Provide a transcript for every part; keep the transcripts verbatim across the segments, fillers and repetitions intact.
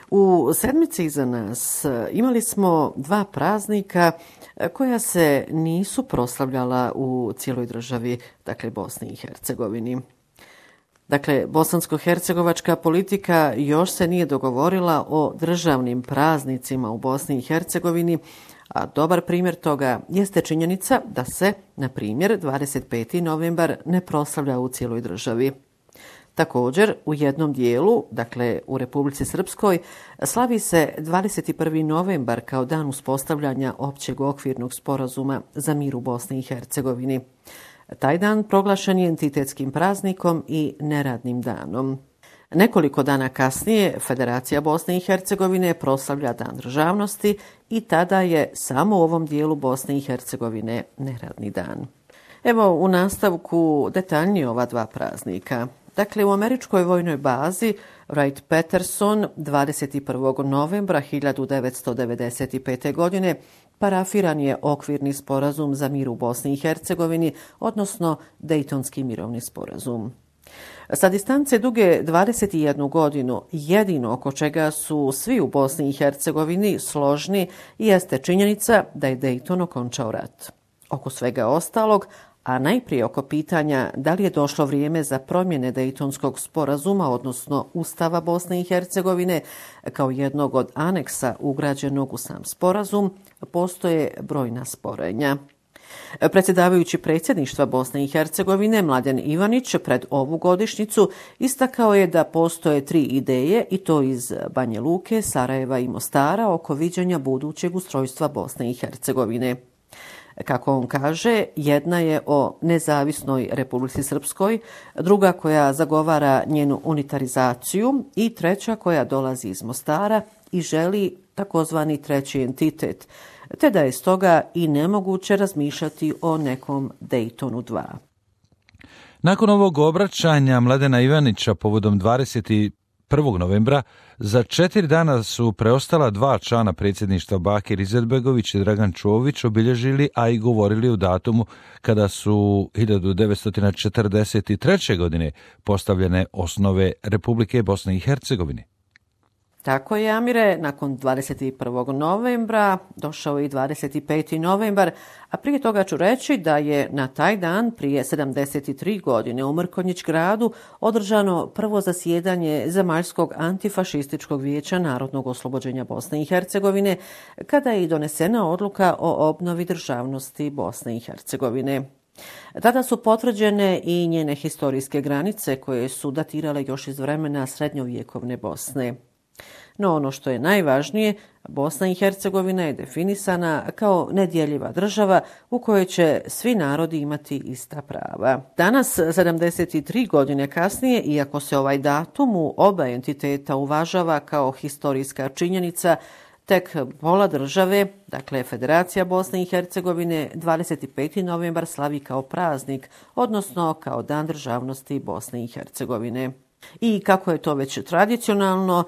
U sedmici iza nas imali smo dva praznika koja se nisu proslavljala u cijeloj državi, dakle Bosni i Hercegovini. Dakle, bosansko-hercegovačka politika još se nije dogovorila o državnim praznicima u Bosni i Hercegovini, a dobar primjer toga jeste činjenica da se, na primjer, dvadeset peti novembar ne proslavlja u cijeloj državi. Također, u jednom dijelu, dakle u Republici Srpskoj, slavi se dvadeset prvi novembar kao dan uspostavljanja općeg okvirnog sporazuma za mir u Bosni i Hercegovini. Taj dan proglašen je entitetskim praznikom i neradnim danom. Nekoliko dana kasnije Federacija Bosne i Hercegovine proslavlja Dan državnosti i tada je samo u ovom dijelu Bosne i Hercegovine neradni dan. Evo u nastavku detaljnije ova dva praznika. Dakle, u američkoj vojnoj bazi Wright-Patterson dvadeset prvog novembra hiljadu devetsto devedeset pete. godine parafiran je okvirni sporazum za mir u Bosni i Hercegovini, odnosno Dejtonski mirovni sporazum. Sa distance duge dvadeset jednu godinu, jedino oko čega su svi u Bosni i Hercegovini složni jeste činjenica da je Dejton okončao rat. Oko svega ostalog, a najprije oko pitanja da li je došlo vrijeme za promjene Dejtonskog sporazuma, odnosno Ustava Bosne i Hercegovine, kao jednog od aneksa ugrađenog u sam sporazum, postoje brojna sporenja. Predsjedavajući predsjedništva Bosne i Hercegovine Mladen Ivanić pred ovu godišnjicu istakao je da postoje tri ideje, i to iz Banja Luke, Sarajeva i Mostara, oko viđenja budućeg ustrojstva Bosne i Hercegovine. Kako on kaže, jedna je o nezavisnoj Republici Srpskoj, druga koja zagovara njenu unitarizaciju i treća koja dolazi iz Mostara i želi takozvani treći entitet, te da je stoga i nemoguće razmišljati o nekom Dejtonu dva. Nakon ovog obraćanja Mladena Ivanića povodom dvadeset prvog novembra, za četiri dana su preostala dva člana predsjedništva Bakir Izetbegović i Dragan Čović obilježili, a i govorili o datumu kada su hiljadu devetsto četrdeset treće. godine postavljene osnove Republike Bosne i Hercegovine. Tako je, Amire, nakon dvadeset prvog novembra došao je i dvadeset peti novembar, a prije toga ću reći da je na taj dan prije sedamdeset tri godine u Mrkonjić gradu održano prvo zasjedanje Zemaljskog antifašističkog vijeća Narodnog oslobođenja Bosne i Hercegovine, kada je i donesena odluka o obnovi državnosti Bosne i Hercegovine. Tada su potvrđene i njene historijske granice koje su datirale još iz vremena srednjovjekovne Bosne. No ono što je najvažnije, Bosna i Hercegovina je definisana kao nedjeljiva država u kojoj će svi narodi imati ista prava. Danas, sedamdeset tri godine kasnije, iako se ovaj datum u oba entiteta uvažava kao historijska činjenica, tek pola države, dakle Federacija Bosne i Hercegovine, dvadeset peti novembar slavi kao praznik, odnosno kao Dan državnosti Bosne i Hercegovine. I kako je to već tradicionalno,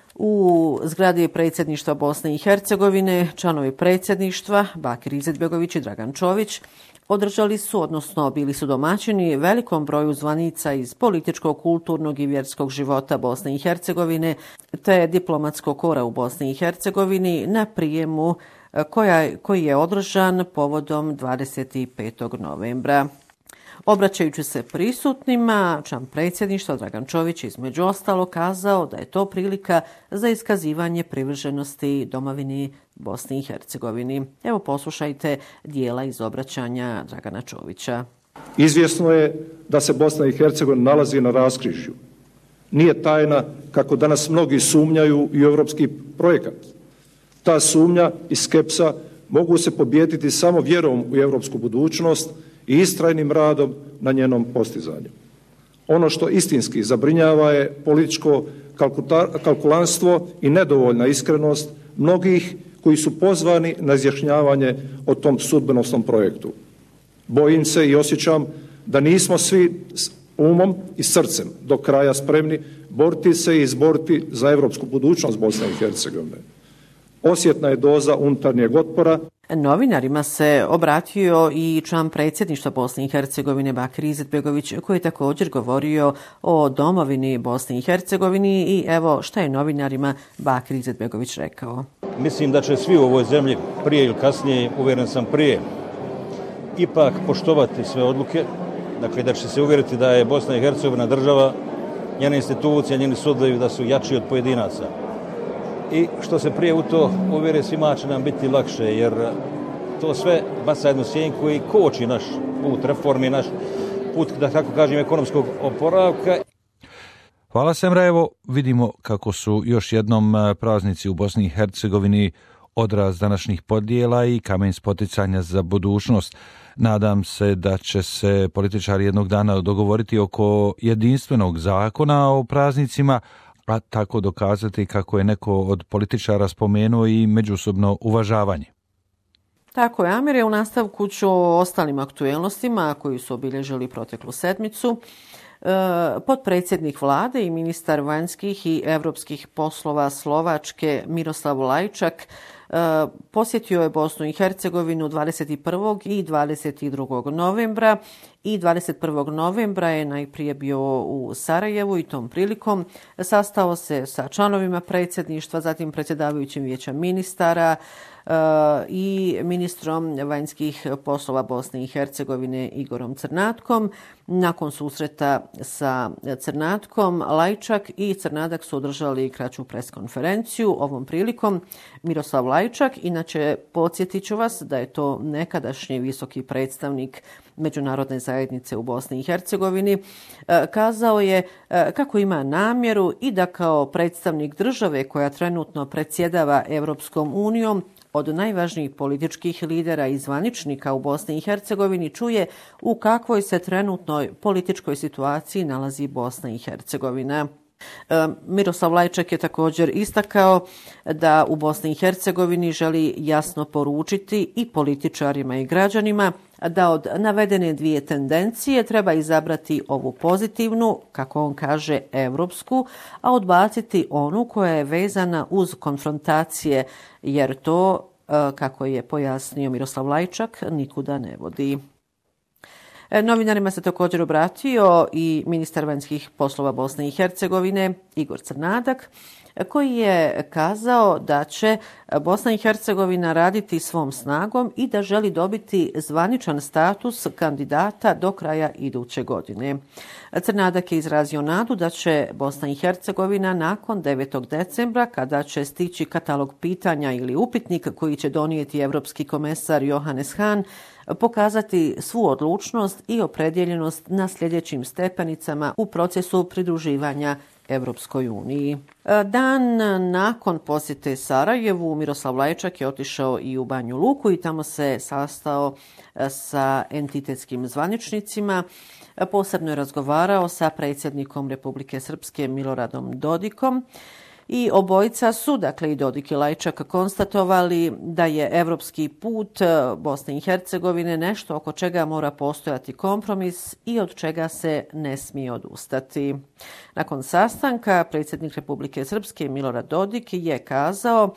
u zgradi predsjedništva Bosne i Hercegovine članovi predsjedništva Bakir Izetbegović i Dragan Čović održali su, odnosno bili su domaćini velikom broju zvanica iz političkog, kulturnog i vjerskog života Bosne i Hercegovine te diplomatskog kora u Bosni i Hercegovini na prijemu koja, koji je održan povodom dvadeset petog novembra. Obraćajući se prisutnima, član predsjedništva Dragan Čović između ostalo kazao da je to prilika za iskazivanje privrženosti domovini Bosni i Hercegovini. Evo poslušajte dijela iz obraćanja Dragana Čovića. Izvjesno je da se Bosna i Hercegovina nalazi na raskrižju. Nije tajna kako danas mnogi sumnjaju i u europski projekat. Ta sumnja i skepsa mogu se pobijediti samo vjerom u europsku budućnost i istrajnim radom na njenom postizanju. Ono što istinski zabrinjava je političko kalkulantstvo i nedovoljna iskrenost mnogih koji su pozvani na izjašnjavanje o tom sudbonosnom projektu. Bojim se i osjećam da nismo svi s umom i srcem do kraja spremni boriti se i izboriti za europsku budućnost Bosne i Hercegovine. Osjetna je doza unutarnjeg otpora. Novinarima se obratio i član predsjedništva Bosne i Hercegovine Bakir Izetbegović, koji je također govorio o domovini Bosne i Hercegovini i evo šta je novinarima Bakir Izetbegović rekao. Mislim da će svi u ovoj zemlji prije ili kasnije, uvjeren sam prije, ipak poštovati sve odluke, dakle da će se uvjeriti da je Bosna i Hercegovina država, njene institucije, njeni sudovi da su jači od pojedinaca. I što se prije u to uvjere, svima će nam biti lakše, jer to sve baca jednu sjenku i koči naš put reformi, naš put, da tako kažem, ekonomskog oporavka. Hvala Semra, evo vidimo kako su još jednom praznici u Bosni i Hercegovini odraz današnjih podjela i kamen spoticanja za budućnost. Nadam se da će se političari jednog dana dogovoriti oko jedinstvenog zakona o praznicima, a tako dokazati kako je neko od političara spomenuo i međusobno uvažavanje. Tako je, Amir, je u nastavku ću o ostalim aktuelnostima koji su obilježili proteklu sedmicu. Potpredsjednik vlade i ministar vanjskih i europskih poslova Slovačke Miroslav Lajčak posjetio je Bosnu i Hercegovinu dvadeset prvog i dvadeset drugog novembra i dvadeset prvog novembra je najprije bio u Sarajevu i tom prilikom sastao se sa članovima predsjedništva, zatim predsjedavajućim vijeća ministara i ministrom vanjskih poslova Bosne i Hercegovine Igorom Crnatkom. Nakon susreta sa Crnatkom, Lajčak i Crnadak su održali kraću preskonferenciju. Ovom prilikom Miroslav Lajčak, inače podsjetit ću vas da je to nekadašnji visoki predstavnik međunarodne zajednice u Bosni i Hercegovini, kazao je kako ima namjeru i da kao predstavnik države koja trenutno predsjedava Europskom unijom od najvažnijih političkih lidera i zvaničnika u Bosni i Hercegovini čuje u kakvoj se trenutnoj političkoj situaciji nalazi Bosna i Hercegovina. Miroslav Lajčak je također istakao da u Bosni i Hercegovini želi jasno poručiti i političarima i građanima da od navedene dvije tendencije treba izabrati ovu pozitivnu, kako on kaže, evropsku, a odbaciti onu koja je vezana uz konfrontacije, jer to, kako je pojasnio Miroslav Lajčak, nikuda ne vodi. Novinarima se također obratio i ministar vanjskih poslova Bosne i Hercegovine Igor Crnadak, koji je kazao da će Bosna i Hercegovina raditi svom snagom i da želi dobiti zvaničan status kandidata do kraja iduće godine. Crnadak je izrazio nadu da će Bosna i Hercegovina nakon devetog decembra, kada će stići katalog pitanja ili upitnik koji će donijeti europski komesar Johannes Hahn, pokazati svu odlučnost i opredjeljenost na sljedećim stepenicama u procesu pridruživanja Europskoj uniji. Dan nakon posjete Sarajevu, Miroslav Lajčak je otišao i u Banju Luku i tamo se sastao sa entitetskim zvaničnicima. Posebno je razgovarao sa predsjednikom Republike Srpske Miloradom Dodikom. I obojica su, dakle i Dodik i Lajčak, konstatovali da je evropski put Bosne i Hercegovine nešto oko čega mora postojati kompromis i od čega se ne smije odustati. Nakon sastanka predsjednik Republike Srpske Milorad Dodik je kazao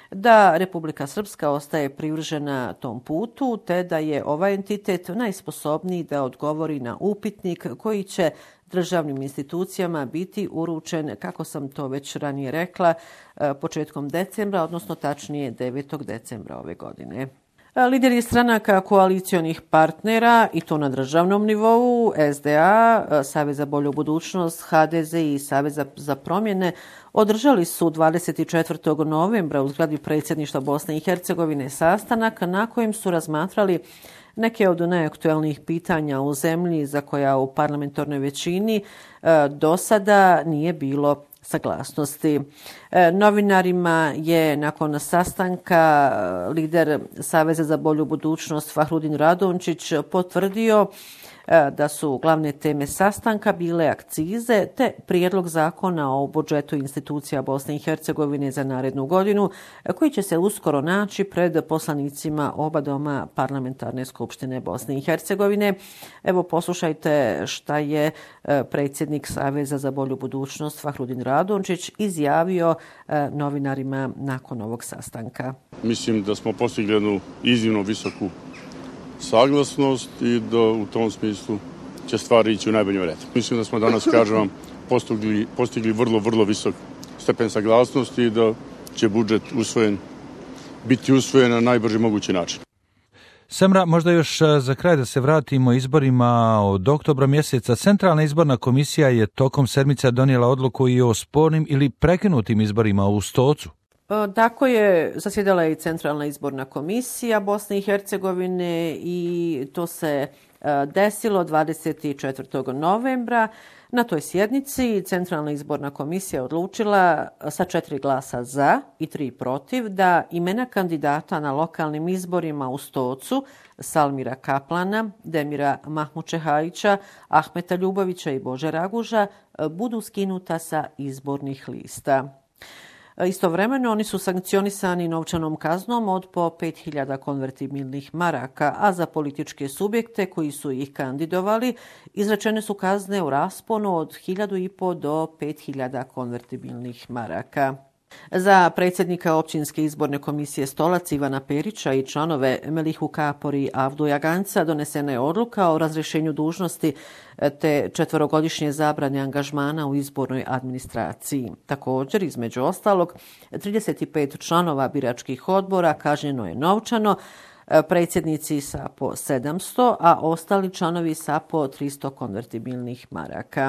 da Republika Srpska ostaje privržena tom putu, te da je ovaj entitet najsposobniji da odgovori na upitnik koji će državnim institucijama biti uručen, kako sam to već ranije rekla, početkom decembra, odnosno tačnije devetog decembra ove godine. Lideri stranaka koalicionih partnera, i to na državnom nivou, S D A, Savez za bolju budućnost, H D Z i Savez za promjene, održali su dvadeset četvrtog novembra u zgradi predsjedništva Bosne i Hercegovine sastanak na kojem su razmatrali neke od najaktuelnijih pitanja u zemlji za koja u parlamentarnoj većini do sada nije bilo saglasnosti. Novinarima je nakon sastanka lider Saveza za bolju budućnost Fahrudin Radončić potvrdio da su glavne teme sastanka bile akcize te prijedlog zakona o budžetu institucija Bosne i Hercegovine za narednu godinu, koji će se uskoro naći pred poslanicima oba doma Parlamentarne skupštine Bosne i Hercegovine. Evo, poslušajte šta je predsjednik Saveza za bolju budućnost Fahrudin Radončić izjavio novinarima nakon ovog sastanka. Mislim da smo postigli jednu iznimno visoku saglasnost i da u tom smislu će stvari ići u najboljem redu. Mislim da smo danas, kažem vam, postigli, postigli vrlo, vrlo visok stepen saglasnosti i da će budžet usvojen, biti usvojen na najbrži mogući način. Semra, možda još za kraj da se vratimo izborima od oktobra mjeseca. Centralna izborna komisija je tokom sedmice donijela odluku i o spornim ili prekinutim izborima u Stocu. Tako je, zasjedala je i Centralna izborna komisija Bosne i Hercegovine i to se desilo dvadeset četvrtog novembra. Na toj sjednici Centralna izborna komisija odlučila sa četiri glasa za i tri protiv da imena kandidata na lokalnim izborima u Stocu, Salmira Kaplana, Demira Mahmučehajića, Ahmeta Ljubovića i Bože Raguža, budu skinuta sa izbornih lista. Istovremeno oni su sankcionisani novčanom kaznom od po pet hiljada konvertibilnih maraka, a za političke subjekte koji su ih kandidovali izrečene su kazne u rasponu od hiljadu i po do pet hiljada konvertibilnih maraka. Za predsjednika općinske izborne komisije Stolac Ivana Perića i članove Melihu Kapori i Avduja Ganca donesena je odluka o razrješenju dužnosti te četverogodišnje zabrane angažmana u izbornoj administraciji. Također, između ostalog, trideset pet članova biračkih odbora kažnjeno je novčano, predsjednici sa po sedamsto, a ostali članovi sa po tristo konvertibilnih maraka.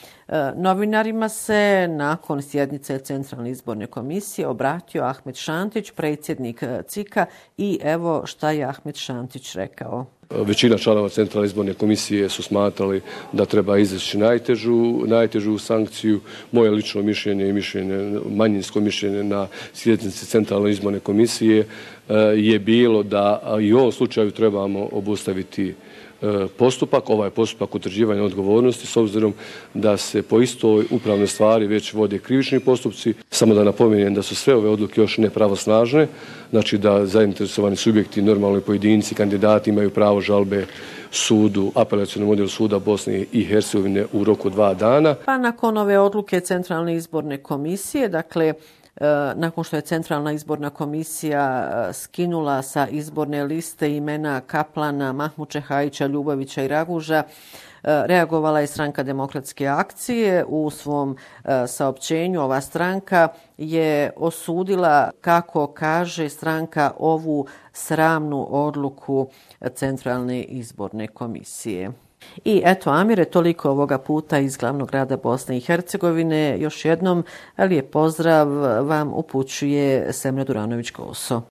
Novinarima se nakon sjednice Centralne izborne komisije obratio Ahmet Šantić, predsjednik C I K-a, i evo šta je Ahmet Šantić rekao. Većina članova Centralne izborne komisije su smatrali da treba izreći najtežu, najtežu sankciju. Moje lično mišljenje i mišljenje, manjinsko mišljenje na sjednici Centralne izborne komisije je bilo da i u ovom slučaju trebamo obustaviti postupak, ovaj postupak utvrđivanja odgovornosti, s obzirom da se po istoj upravnoj stvari već vode krivični postupci. Samo da napomenem da su sve ove odluke još nepravosnažne, znači da zainteresovani subjekti, normalni pojedinci, kandidati imaju pravo žalbe sudu, apelacionom odjelu suda Bosne i Hercegovine u roku dva dana. Pa nakon ove odluke Centralne izborne komisije, dakle, nakon što je Centralna izborna komisija skinula sa izborne liste imena Kaplana, Mahmučehajića, Ljubovića i Raguža, reagovala je Stranka demokratske akcije. U svom saopćenju ova stranka je osudila, kako kaže stranka, ovu sramnu odluku Centralne izborne komisije. I eto, Amire, toliko ovoga puta iz glavnog grada Bosne i Hercegovine. Još jednom lijep pozdrav vam upućuje Semra Duranović-Koso.